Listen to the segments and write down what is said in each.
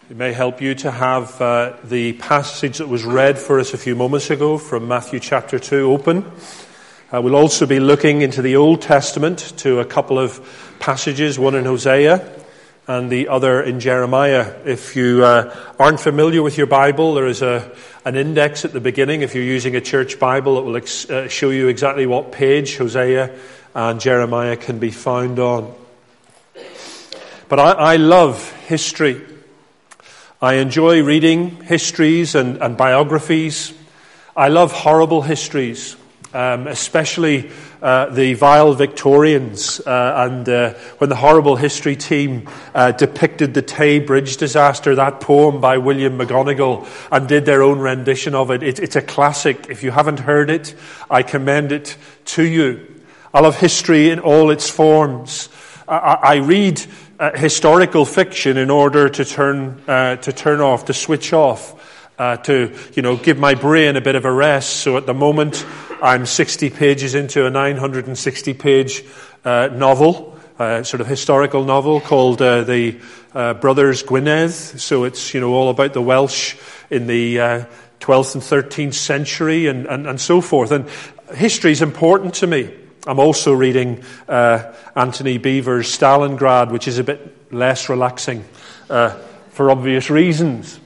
It may help you to have the passage that was read for us a few moments ago from Matthew chapter 2 open. We'll also be looking into the Old Testament to a couple of passages, one in Hosea and the other in Jeremiah. If you aren't familiar with your Bible, there is an index at the beginning. If you're using a church Bible, it will show you exactly what page Hosea and Jeremiah can be found on. But I love history. I enjoy reading histories and biographies. I love horrible histories, especially the vile Victorians. And when the Horrible History team depicted the Tay Bridge disaster, that poem by William McGonagall, and did their own rendition of it. It's a classic. If you haven't heard it, I commend it to you. I love history in all its forms. I read historical fiction in order to turn off, to switch off, to give my brain a bit of a rest. So at the moment, I'm 60 pages into a 960-page novel, sort of historical novel called the Brothers Gwynedd. So it's all about the Welsh in the 12th and 13th century and so forth. And history is important to me. I'm also reading Antony Beevor's Stalingrad, which is a bit less relaxing for obvious reasons.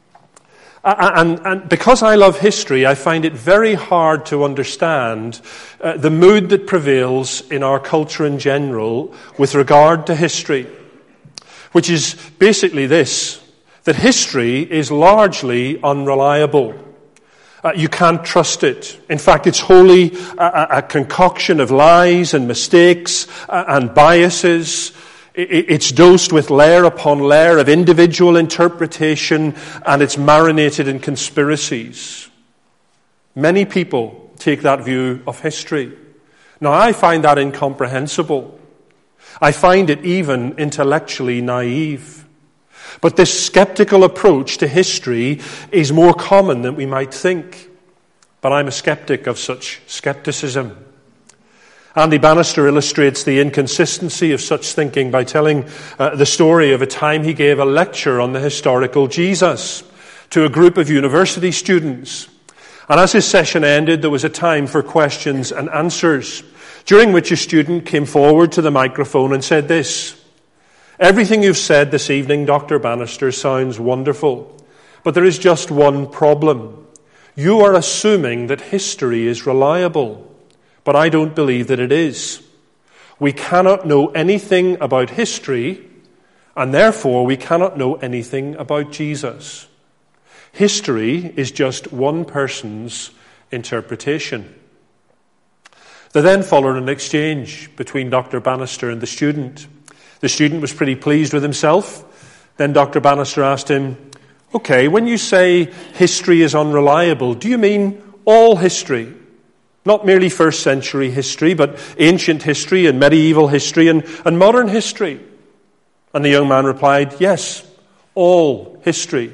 And because I love history, I find it very hard to understand the mood that prevails in our culture in general with regard to history, which is basically this, that history is largely unreliable. You can't trust it. In fact, it's wholly a concoction of lies and mistakes and biases. It's dosed with layer upon layer of individual interpretation, and it's marinated in conspiracies. Many people take that view of history. Now, I find that incomprehensible. I find it even intellectually naive. But this skeptical approach to history is more common than we might think. But I'm a skeptic of such skepticism. Andy Bannister illustrates the inconsistency of such thinking by telling the story of a time he gave a lecture on the historical Jesus to a group of university students. And as his session ended, there was a time for questions and answers, during which a student came forward to the microphone and said this: "Everything you've said this evening, Dr. Bannister, sounds wonderful. But there is just one problem. You are assuming that history is reliable. But I don't believe that it is. We cannot know anything about history, and therefore we cannot know anything about Jesus. History is just one person's interpretation." There then followed an exchange between Dr. Bannister and the student. The student was pretty pleased with himself. Then Dr. Bannister asked him, "Okay, when you say history is unreliable, do you mean all history? Not merely first century history, but ancient history and medieval history and modern history?" And the young man replied, "Yes, all history."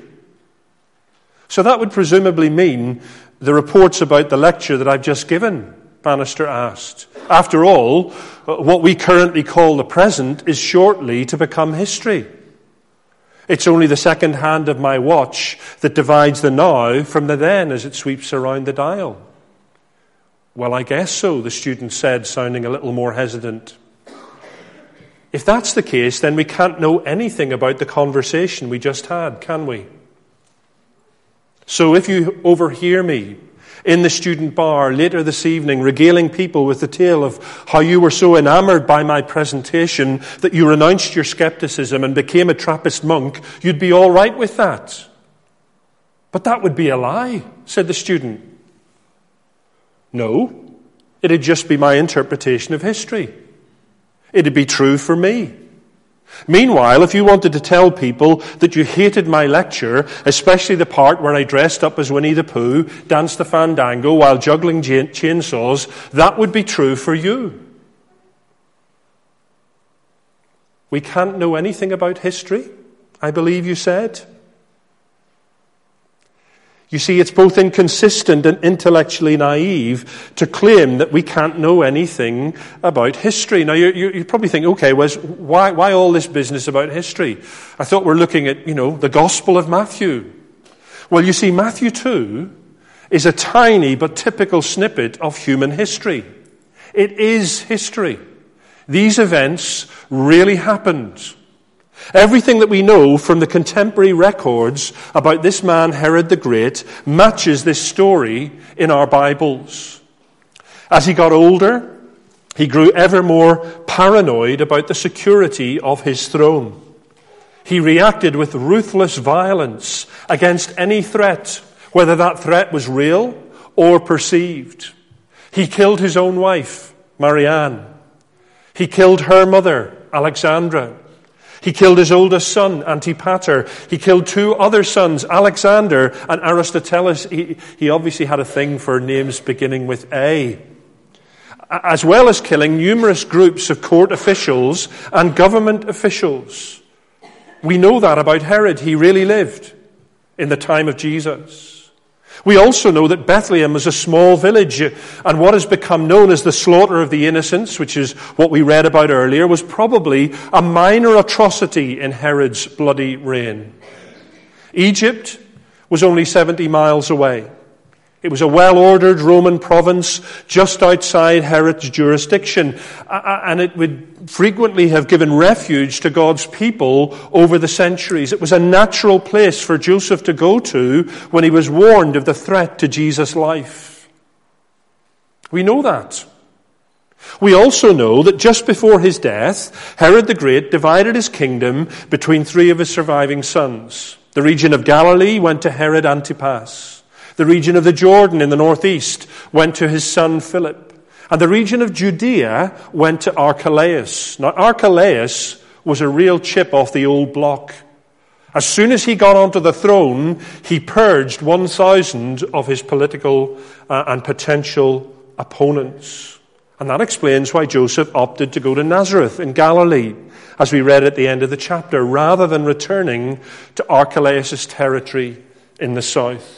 "So that would presumably mean the reports about the lecture that I've just given?" Bannister asked. "After all, what we currently call the present is shortly to become history. It's only the second hand of my watch that divides the now from the then as it sweeps around the dial." "Well, I guess so," the student said, sounding a little more hesitant. "If that's the case, then we can't know anything about the conversation we just had, can we? So if you overhear me in the student bar later this evening, regaling people with the tale of how you were so enamored by my presentation that you renounced your skepticism and became a Trappist monk, you'd be all right with that." "But that would be a lie," said the student. "No, it'd just be my interpretation of history. It'd be true for me. Meanwhile, if you wanted to tell people that you hated my lecture, especially the part where I dressed up as Winnie the Pooh, danced the fandango while juggling chainsaws, that would be true for you." "We can't know anything about history, I believe you said?" You see, it's both inconsistent and intellectually naive to claim that we can't know anything about history. Now, you probably think, okay, Wes, why all this business about history? I thought we're looking at, the Gospel of Matthew. Well, you see, Matthew 2 is a tiny but typical snippet of human history. It is history. These events really happened. Everything that we know from the contemporary records about this man, Herod the Great, matches this story in our Bibles. As he got older, he grew ever more paranoid about the security of his throne. He reacted with ruthless violence against any threat, whether that threat was real or perceived. He killed his own wife, Marianne. He killed her mother, Alexandra. He killed his oldest son, Antipater. He killed two other sons, Alexander and Aristobulus. He obviously had a thing for names beginning with A. As well as killing numerous groups of court officials and government officials. We know that about Herod. He really lived in the time of Jesus. We also know that Bethlehem was a small village, and what has become known as the slaughter of the innocents, which is what we read about earlier, was probably a minor atrocity in Herod's bloody reign. Egypt was only 70 miles away. It was a well-ordered Roman province just outside Herod's jurisdiction, and it would frequently have given refuge to God's people over the centuries. It was a natural place for Joseph to go to when he was warned of the threat to Jesus' life. We know that. We also know that just before his death, Herod the Great divided his kingdom between three of his surviving sons. The region of Galilee went to Herod Antipas. The region of the Jordan in the northeast went to his son Philip. And the region of Judea went to Archelaus. Now, Archelaus was a real chip off the old block. As soon as he got onto the throne, he purged 1,000 of his political and potential opponents. And that explains why Joseph opted to go to Nazareth in Galilee, as we read at the end of the chapter, rather than returning to Archelaus' territory in the south.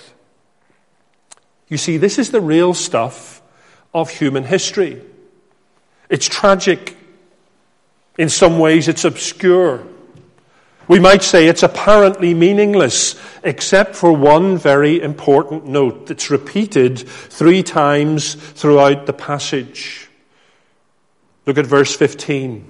You see, this is the real stuff of human history. It's tragic. In some ways, it's obscure. We might say it's apparently meaningless, except for one very important note that's repeated 3 times throughout the passage. Look at verse 15.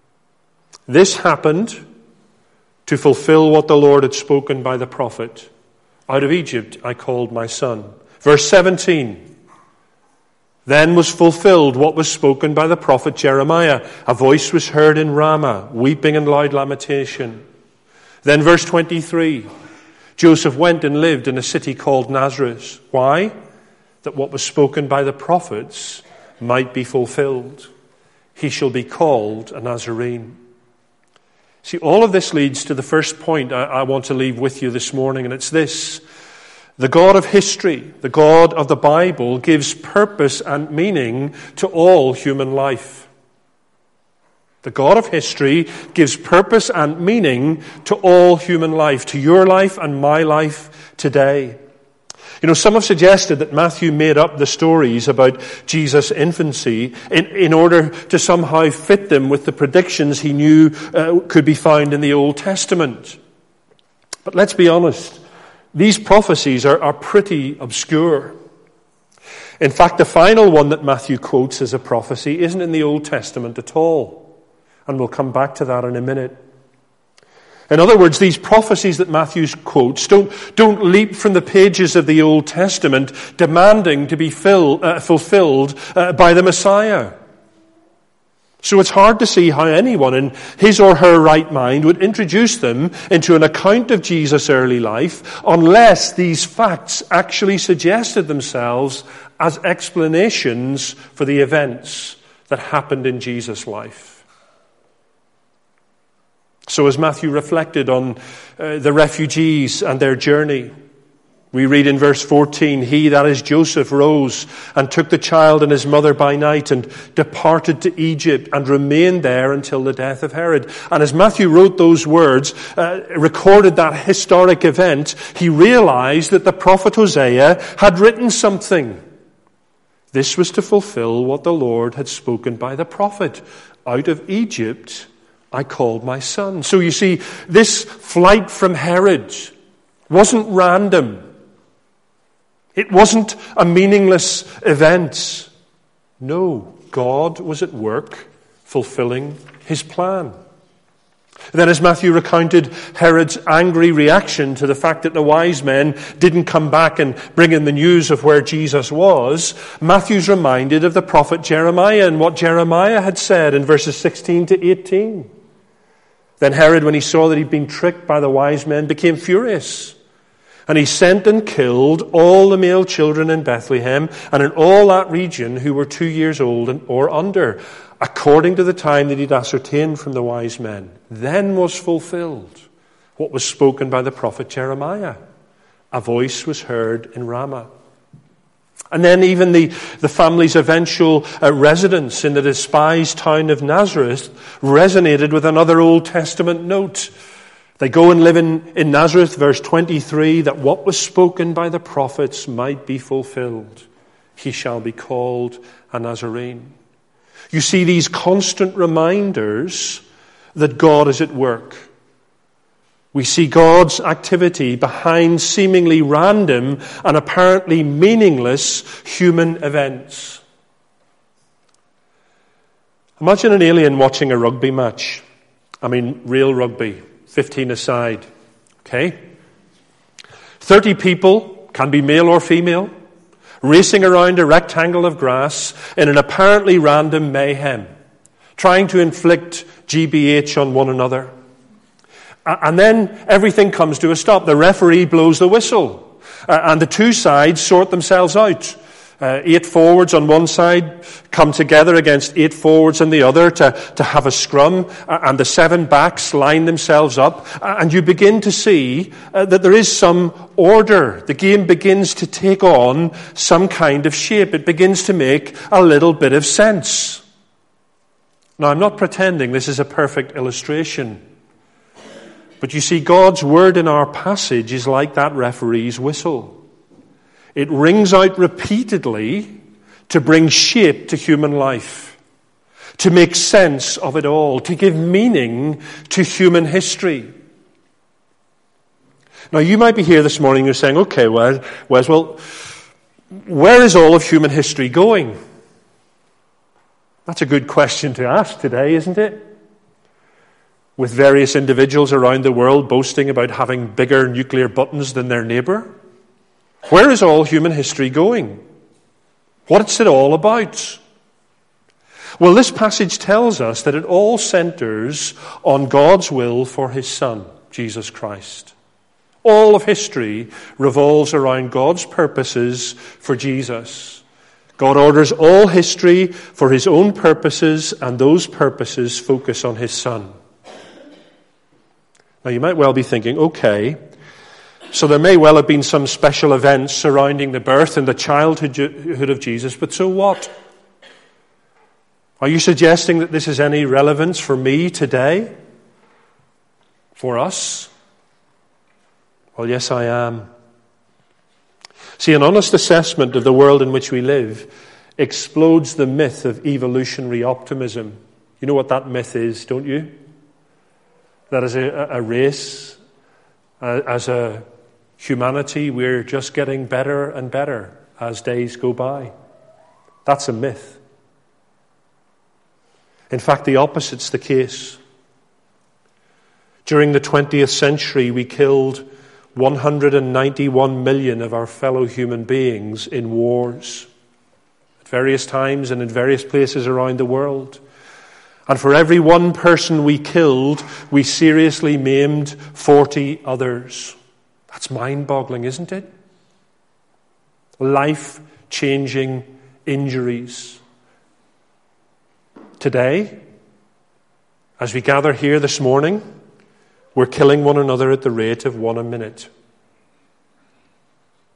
This happened to fulfill what the Lord had spoken by the prophet. Out of Egypt I called my son. Verse 17. Then was fulfilled what was spoken by the prophet Jeremiah. A voice was heard in Ramah, weeping and loud lamentation. Then verse 23. Joseph went and lived in a city called Nazareth. Why? That what was spoken by the prophets might be fulfilled. He shall be called a Nazarene. See, all of this leads to the first point I want to leave with you this morning, and it's this. The God of history, the God of the Bible, gives purpose and meaning to all human life. The God of history gives purpose and meaning to all human life, to your life and my life today. Some have suggested that Matthew made up the stories about Jesus' infancy in order to somehow fit them with the predictions he knew could be found in the Old Testament. But let's be honest. These prophecies are pretty obscure. In fact, the final one that Matthew quotes as a prophecy isn't in the Old Testament at all. And we'll come back to that in a minute. In other words, these prophecies that Matthew quotes don't leap from the pages of the Old Testament demanding to be fulfilled by the Messiah. So it's hard to see how anyone in his or her right mind would introduce them into an account of Jesus' early life unless these facts actually suggested themselves as explanations for the events that happened in Jesus' life. So as Matthew reflected on the refugees and their journey, We read in verse 14, he, that is Joseph, rose and took the child and his mother by night and departed to Egypt and remained there until the death of Herod. And as Matthew wrote those words, recorded that historic event, he realized that the prophet Hosea had written something. This was to fulfill what the Lord had spoken by the prophet. Out of Egypt I called my son. So you see, this flight from Herod wasn't random. It wasn't a meaningless event. No, God was at work fulfilling his plan. Then as Matthew recounted Herod's angry reaction to the fact that the wise men didn't come back and bring in the news of where Jesus was, Matthew's reminded of the prophet Jeremiah and what Jeremiah had said in verses 16 to 18. Then Herod, when he saw that he'd been tricked by the wise men, became furious. And he sent and killed all the male children in Bethlehem and in all that region who were 2 years old or under, according to the time that he'd ascertained from the wise men. Then was fulfilled what was spoken by the prophet Jeremiah. A voice was heard in Ramah. And then even the family's eventual residence in the despised town of Nazareth resonated with another Old Testament note. They go and live in Nazareth, verse 23, that what was spoken by the prophets might be fulfilled. He shall be called a Nazarene. You see these constant reminders that God is at work. We see God's activity behind seemingly random and apparently meaningless human events. Imagine an alien watching a rugby match. I mean, real rugby. 15 aside. Okay? 30 people, can be male or female, racing around a rectangle of grass in an apparently random mayhem, trying to inflict GBH on one another. And then everything comes to a stop. The referee blows the whistle, and the two sides sort themselves out. 8 forwards on one side come together against 8 forwards on the other to have a scrum, and the 7 backs line themselves up, and you begin to see that there is some order. The game begins to take on some kind of shape. It begins to make a little bit of sense. Now, I'm not pretending this is a perfect illustration, but you see, God's word in our passage is like that referee's whistle. It rings out repeatedly to bring shape to human life, to make sense of it all, to give meaning to human history. Now, you might be here this morning and you're saying, okay, Wes, well, where is all of human history going? That's a good question to ask today, isn't it? With various individuals around the world boasting about having bigger nuclear buttons than their neighbour. Where is all human history going? What's it all about? Well, this passage tells us that it all centers on God's will for his Son, Jesus Christ. All of history revolves around God's purposes for Jesus. God orders all history for his own purposes, and those purposes focus on his Son. Now, you might well be thinking, okay, so there may well have been some special events surrounding the birth and the childhood of Jesus, but so what? Are you suggesting that this has any relevance for me today? For us? Well, yes, I am. See, an honest assessment of the world in which we live explodes the myth of evolutionary optimism. You know what that myth is, don't you? That as a race, as a humanity, we're just getting better and better as days go by. That's a myth. In fact, the opposite's the case. During the 20th century, we killed 191 million of our fellow human beings in wars at various times and in various places around the world. And for every one person we killed, we seriously maimed 40 others. That's mind-boggling, isn't it? Life-changing injuries. Today, as we gather here this morning, we're killing one another at the rate of 1 a minute.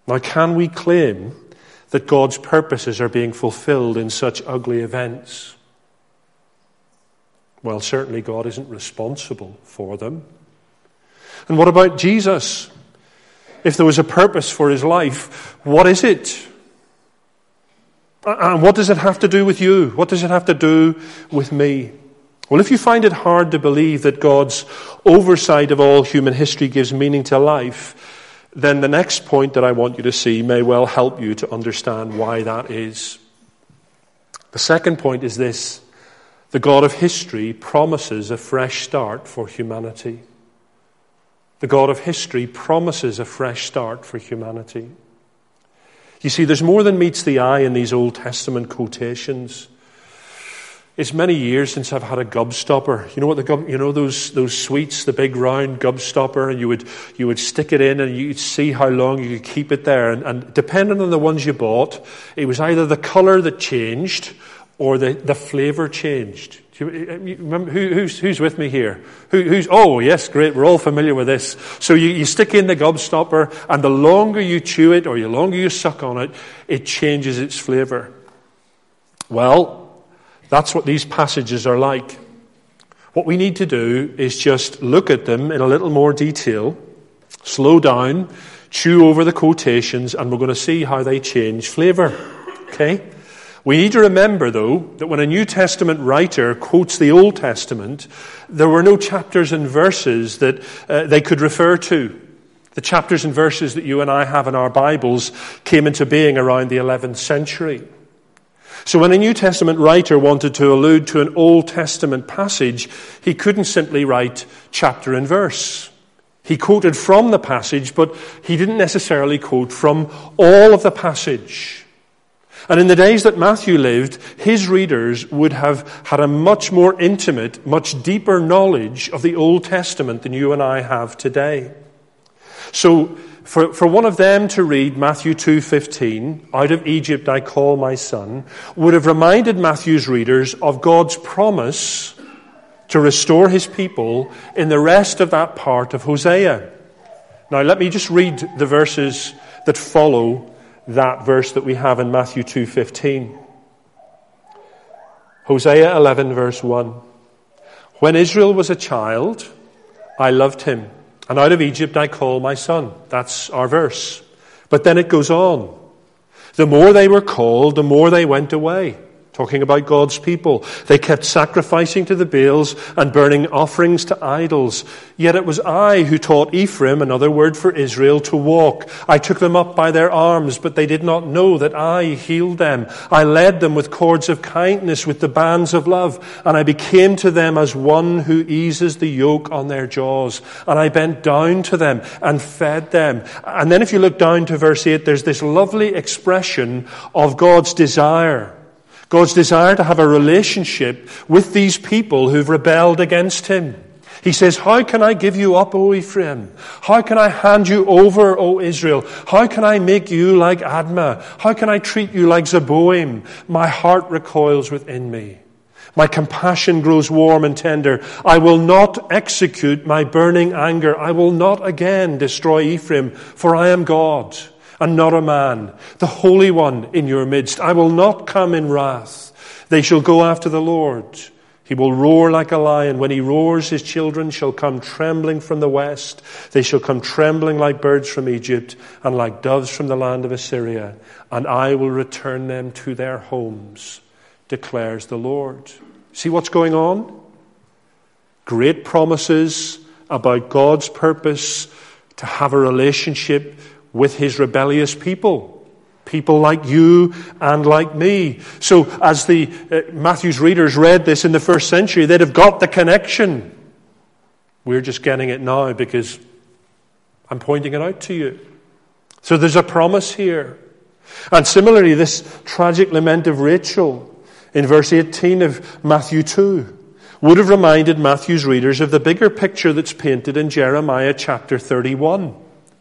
Now, can we claim that God's purposes are being fulfilled in such ugly events? Well, certainly God isn't responsible for them. And what about Jesus? If there was a purpose for his life, what is it? And what does it have to do with you? What does it have to do with me? Well, if you find it hard to believe that God's oversight of all human history gives meaning to life, then the next point that I want you to see may well help you to understand why that is. The second point is this: the God of history promises a fresh start for humanity. The God of history promises a fresh start for humanity. You see, there's more than meets the eye in these Old Testament quotations. It's many years since I've had a gobstopper. You know what those sweets, the big round gobstopper, and you would stick it in and you'd see how long you could keep it there. And depending on the ones you bought, it was either the colour that changed or the flavour changed. Do you remember who's with me here? Oh yes, great. We're all familiar with this. So you stick in the gobstopper, and the longer you chew it or the longer you suck on it, it changes its flavour. Well, that's what these passages are like. What we need to do is just look at them in a little more detail, slow down, chew over the quotations, and we're going to see how they change flavour. Okay? We need to remember, though, that when a New Testament writer quotes the Old Testament, there were no chapters and verses that they could refer to. The chapters and verses that you and I have in our Bibles came into being around the 11th century. So when a New Testament writer wanted to allude to an Old Testament passage, he couldn't simply write chapter and verse. He quoted from the passage, but he didn't necessarily quote from all of the passage. And in the days that Matthew lived, his readers would have had a much more intimate, much deeper knowledge of the Old Testament than you and I have today. So for one of them to read Matthew 2:15, "Out of Egypt I call my son," would have reminded Matthew's readers of God's promise to restore his people in the rest of that part of Hosea. Now let me just read the verses that follow that verse that we have in Matthew 2:15. Hosea 11 verse 1. "When Israel was a child, I loved him, and out of Egypt I call my son." That's our verse. But then it goes on. "The more they were called, the more they went away." Talking about God's people. "They kept sacrificing to the Baals and burning offerings to idols. Yet it was I who taught Ephraim," another word for Israel, "to walk. I took them up by their arms, but they did not know that I healed them. I led them with cords of kindness, with the bands of love, and I became to them as one who eases the yoke on their jaws. And I bent down to them and fed them." And then if you look down to verse 8, there's this lovely expression of God's desire. God's desire to have a relationship with these people who've rebelled against him. He says, "How can I give you up, O Ephraim? How can I hand you over, O Israel? How can I make you like Admah? How can I treat you like Zeboim? My heart recoils within me. My compassion grows warm and tender. I will not execute my burning anger. I will not again destroy Ephraim, for I am God and not a man, the Holy One in your midst. I will not come in wrath. They shall go after the Lord. He will roar like a lion. When he roars, his children shall come trembling from the west. They shall come trembling like birds from Egypt and like doves from the land of Assyria. And I will return them to their homes, declares the Lord." See what's going on? Great promises about God's purpose to have a relationship with his rebellious people. People like you and like me. So as the Matthew's readers read this in the first century, they'd have got the connection. We're just getting it now because I'm pointing it out to you. So there's a promise here. And similarly, this tragic lament of Rachel in verse 18 of Matthew 2 would have reminded Matthew's readers of the bigger picture that's painted in Jeremiah chapter 31.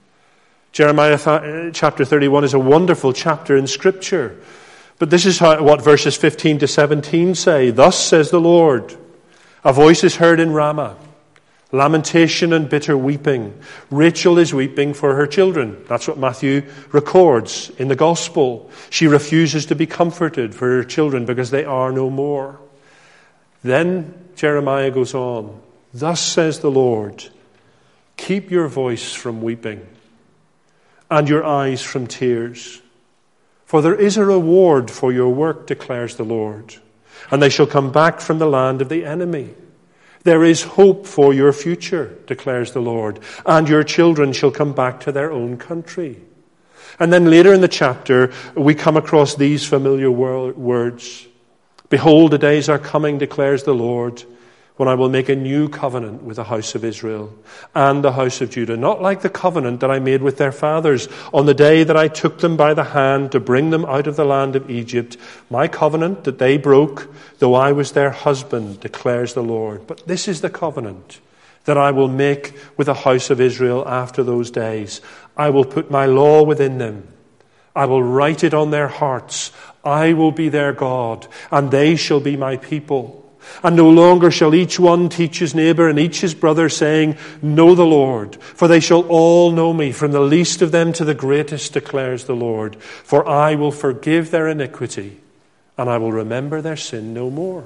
Jeremiah chapter 31 is a wonderful chapter in Scripture. But this is what verses 15 to 17 say. "Thus says the Lord, a voice is heard in Ramah, Lamentation and bitter weeping. Rachel is weeping for her children. That's what Matthew records in the gospel. She refuses to be comforted for her children because they are no more. Then Jeremiah goes on, "Thus says the Lord, keep your voice from weeping and your eyes from tears. For there is a reward for your work, declares the Lord, and they shall come back from the land of the enemy. There is hope for your future, declares the Lord, and your children shall come back to their own country." And then later in the chapter, we come across these familiar words. "Behold, the days are coming, declares the Lord, when I will make a new covenant with the house of Israel and the house of Judah, not like the covenant that I made with their fathers on the day that I took them by the hand to bring them out of the land of Egypt, my covenant that they broke, though I was their husband, declares the Lord. But this is the covenant that I will make with the house of Israel after those days. I will put my law within them. I will write it on their hearts. I will be their God, and they shall be my people. And no longer shall each one teach his neighbor and each his brother, saying, 'Know the Lord,' for they shall all know me, from the least of them to the greatest, declares the Lord. For I will forgive their iniquity, and I will remember their sin no more."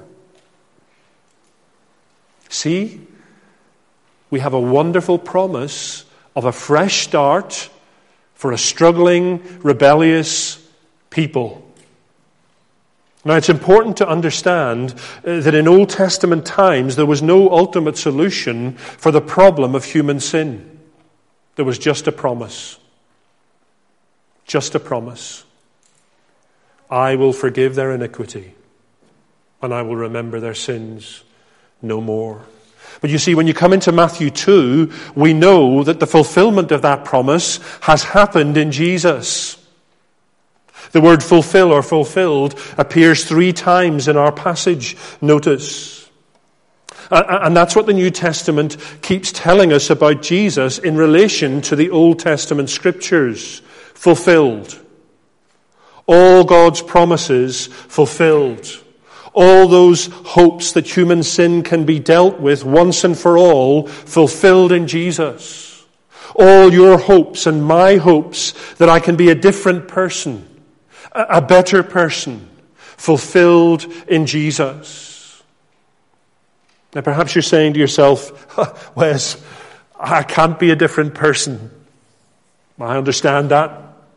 See, we have a wonderful promise of a fresh start for a struggling, rebellious people. Now, it's important to understand that in Old Testament times, there was no ultimate solution for the problem of human sin. There was just a promise. Just a promise. "I will forgive their iniquity, and I will remember their sins no more." But you see, when you come into Matthew 2, we know that the fulfillment of that promise has happened in Jesus. The word fulfill or fulfilled appears 3 times in our passage, notice. And that's what the New Testament keeps telling us about Jesus in relation to the Old Testament scriptures. Fulfilled. All God's promises fulfilled. All those hopes that human sin can be dealt with once and for all, fulfilled in Jesus. All your hopes and my hopes that I can be a different person, a better person, fulfilled in Jesus. Now perhaps you're saying to yourself, "Wes, I can't be a different person." I understand that.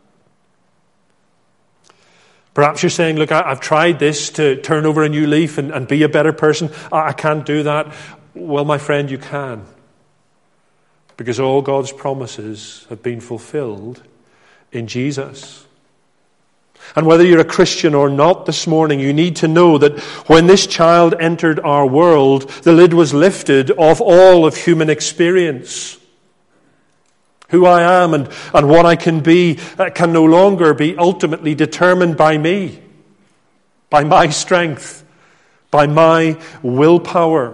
Perhaps you're saying, "Look, I've tried this to turn over a new leaf and be a better person. I can't do that." Well, my friend, you can. Because all God's promises have been fulfilled in Jesus. And whether you're a Christian or not this morning, you need to know that when this child entered our world, the lid was lifted off all of human experience. Who I am and what I can be can no longer be ultimately determined by me, by my strength, by my willpower.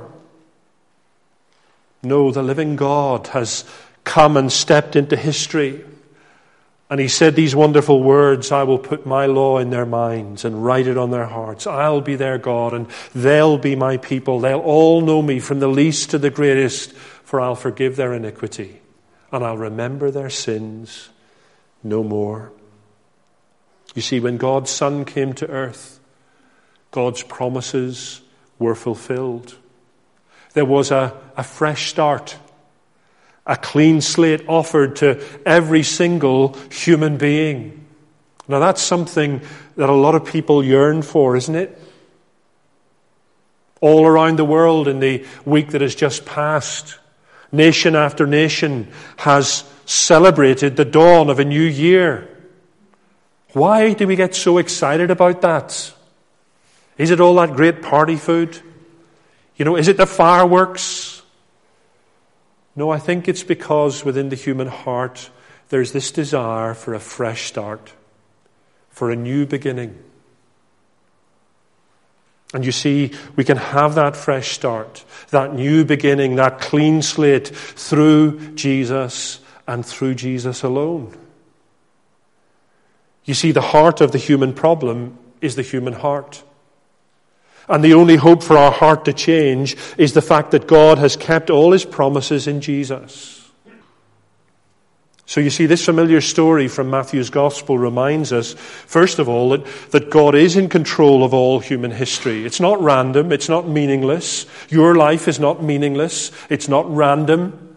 No, the living God has come and stepped into history. And he said these wonderful words, "I will put my law in their minds and write it on their hearts. I'll be their God and they'll be my people. They'll all know me from the least to the greatest, for I'll forgive their iniquity and I'll remember their sins no more." You see, when God's Son came to earth, God's promises were fulfilled. There was a fresh start. A clean slate offered to every single human being. Now that's something that a lot of people yearn for, isn't it? All around the world in the week that has just passed, nation after nation has celebrated the dawn of a new year. Why do we get so excited about that? Is it all that great party food? Is it the fireworks? No, I think it's because within the human heart there's this desire for a fresh start, for a new beginning. And you see, we can have that fresh start, that new beginning, that clean slate through Jesus and through Jesus alone. You see, the heart of the human problem is the human heart. And the only hope for our heart to change is the fact that God has kept all his promises in Jesus. So you see, this familiar story from Matthew's Gospel reminds us, first of all, that God is in control of all human history. It's not random. It's not meaningless. Your life is not meaningless. It's not random.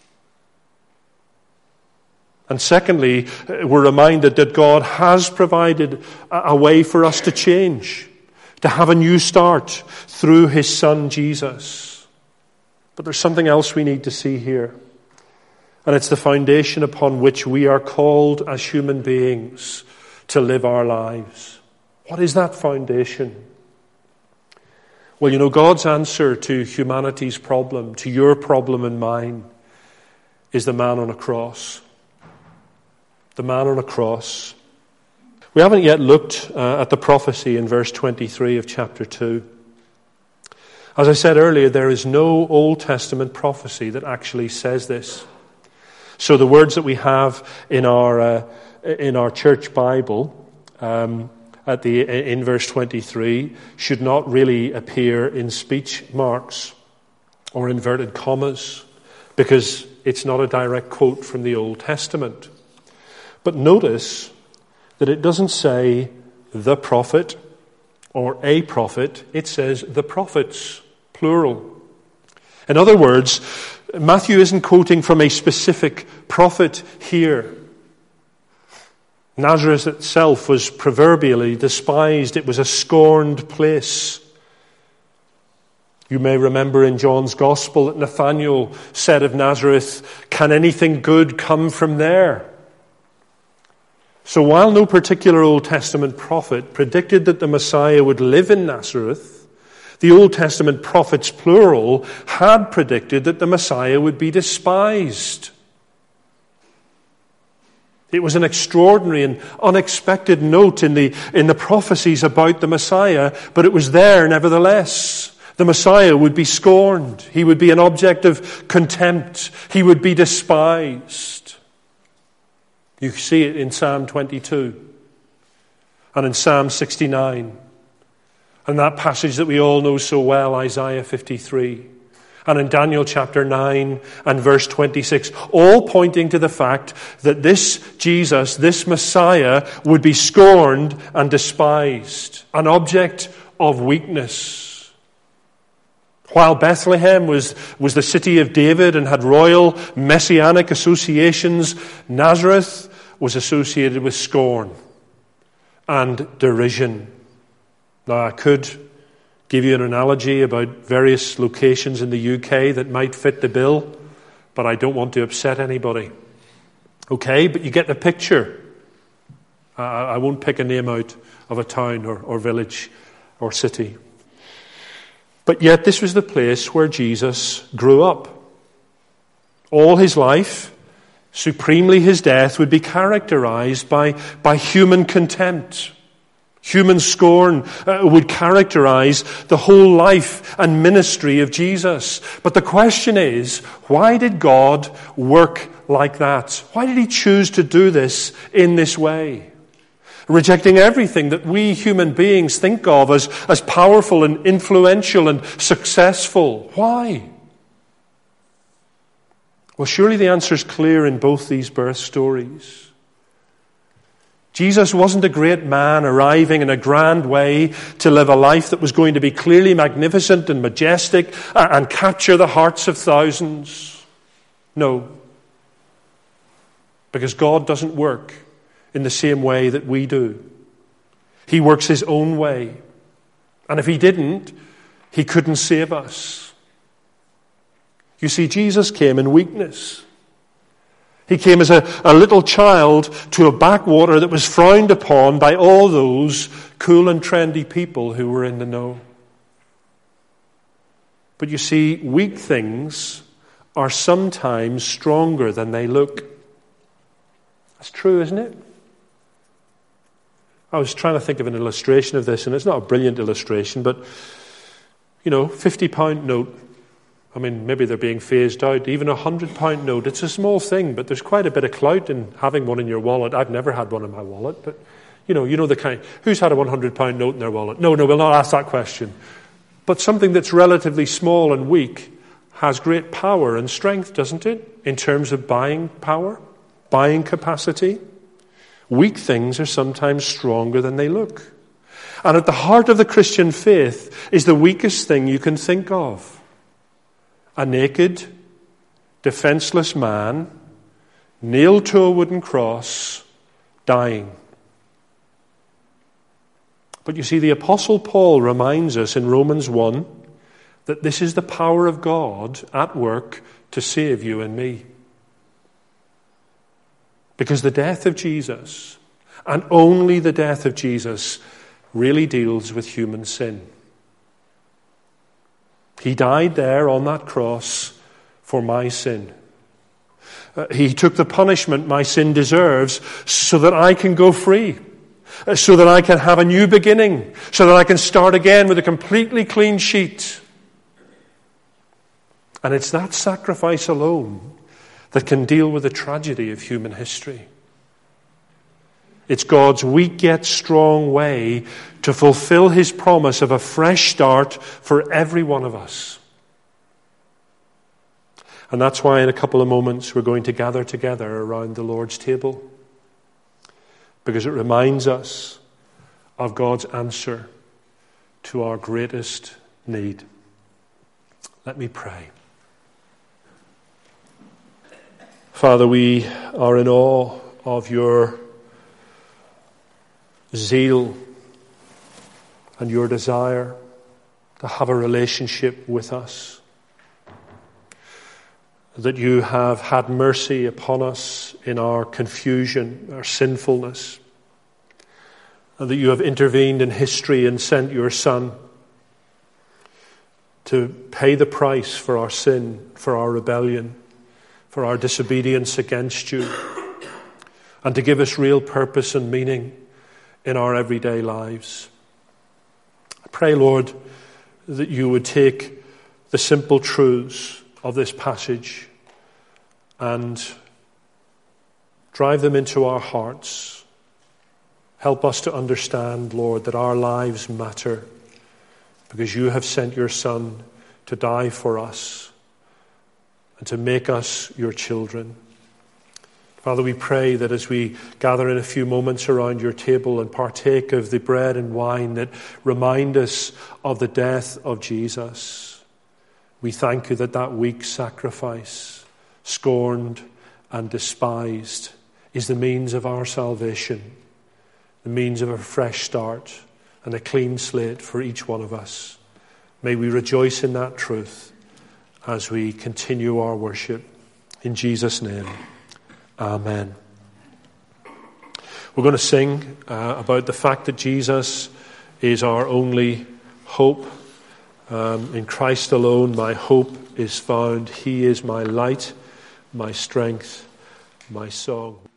And secondly, we're reminded that God has provided a way for us to change, to have a new start through his Son, Jesus. But there's something else we need to see here. And it's the foundation upon which we are called as human beings to live our lives. What is that foundation? Well, you know, God's answer to humanity's problem, to your problem and mine, is the man on a cross. The man on a cross. We haven't yet looked at the prophecy in verse 23 of chapter 2. As I said earlier, there is no Old Testament prophecy that actually says this. So the words that we have in our church Bible in verse 23 should not really appear in speech marks or inverted commas, because it's not a direct quote from the Old Testament. But notice that it doesn't say the prophet or a prophet. It says the prophets, plural. In other words, Matthew isn't quoting from a specific prophet here. Nazareth itself was proverbially despised. It was a scorned place. You may remember in John's Gospel that Nathanael said of Nazareth, "Can anything good come from there?" So while no particular Old Testament prophet predicted that the Messiah would live in Nazareth, the Old Testament prophets, plural, had predicted that the Messiah would be despised. It was an extraordinary and unexpected note in the prophecies about the Messiah, but it was there nevertheless. The Messiah would be scorned. He would be an object of contempt. He would be despised. You see it in Psalm 22 and in Psalm 69. And that passage that we all know so well, Isaiah 53. And in Daniel chapter 9 and verse 26, all pointing to the fact that this Jesus, this Messiah, would be scorned and despised, an object of weakness. While Bethlehem was the city of David and had royal messianic associations, Nazareth was associated with scorn and derision. Now, I could give you an analogy about various locations in the UK that might fit the bill, but I don't want to upset anybody. Okay, but you get the picture. I won't pick a name out of a town or village or city. But yet this was the place where Jesus grew up. All his life, supremely his death, would be characterized by human contempt. Human scorn would characterize the whole life and ministry of Jesus. But the question is, why did God work like that? Why did he choose to do this in this way? Rejecting everything that we human beings think of as powerful and influential and successful. Why? Well, surely the answer is clear in both these birth stories. Jesus wasn't a great man arriving in a grand way to live a life that was going to be clearly magnificent and majestic and capture the hearts of thousands. No. Because God doesn't work in the same way that we do. He works his own way. And if he didn't, he couldn't save us. You see, Jesus came in weakness. He came as a little child to a backwater that was frowned upon by all those cool and trendy people who were in the know. But you see, weak things are sometimes stronger than they look. That's true, isn't it? I was trying to think of an illustration of this, and it's not a brilliant illustration, but, £50 note. I mean, maybe they're being phased out. Even a £100 note, it's a small thing, but there's quite a bit of clout in having one in your wallet. I've never had one in my wallet, but, You know the kind, who's had a £100 note in their wallet? No, we'll not ask that question. But something that's relatively small and weak has great power and strength, doesn't it? In terms of buying power, buying capacity. Weak things are sometimes stronger than they look. And at the heart of the Christian faith is the weakest thing you can think of. A naked, defenseless man, nailed to a wooden cross, dying. But you see, the Apostle Paul reminds us in Romans 1 that this is the power of God at work to save you and me. Because the death of Jesus, and only the death of Jesus, really deals with human sin. He died there on that cross for my sin. He took the punishment my sin deserves so that I can go free, so that I can have a new beginning, so that I can start again with a completely clean sheet. And it's that sacrifice alone that can deal with the tragedy of human history. It's God's weak yet strong way to fulfill his promise of a fresh start for every one of us. And that's why in a couple of moments we're going to gather together around the Lord's table. Because it reminds us of God's answer to our greatest need. Let me pray. Father, we are in awe of your zeal and your desire to have a relationship with us. That you have had mercy upon us in our confusion, our sinfulness. And that you have intervened in history and sent your Son to pay the price for our sin, for our rebellion, for our disobedience against you, and to give us real purpose and meaning in our everyday lives. I pray, Lord, that you would take the simple truths of this passage and drive them into our hearts. Help us to understand, Lord, that our lives matter because you have sent your Son to die for us and to make us your children. Father, we pray that as we gather in a few moments around your table and partake of the bread and wine that remind us of the death of Jesus, we thank you that that weak sacrifice, scorned and despised, is the means of our salvation, the means of a fresh start and a clean slate for each one of us. May we rejoice in that truth as we continue our worship. In Jesus' name, amen. We're going to sing about the fact that Jesus is our only hope. In Christ alone my hope is found. He is my light, my strength, my song.